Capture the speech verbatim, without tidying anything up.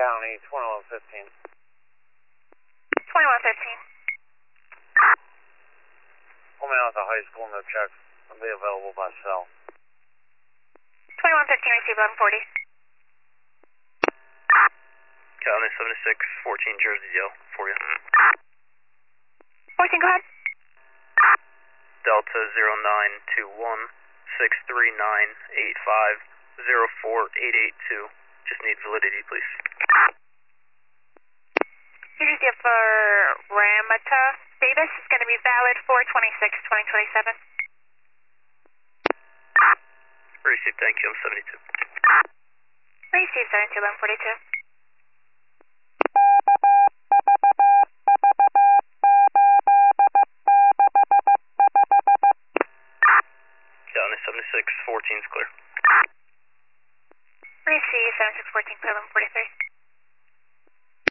County, twenty-one fifteen. twenty-one fifteen. Pull me out at the high school, no checks. I'll be available by cell. twenty-one fifteen, receive eleven forty. County seventy-six fourteen, Jersey Dale, for you. fourteen, go ahead. Delta zero nine two one six three nine eight five zero four eight eight two. Just need validity, please. New Jersey for Ramata Davis is going to be valid for twenty-six twenty twenty-seven. Received, thank you, I'm seventy-two. Receive seventy-two eleven forty-two. County seventy-six fourteen is clear. Receive seventy-six fourteen, eleven forty-three.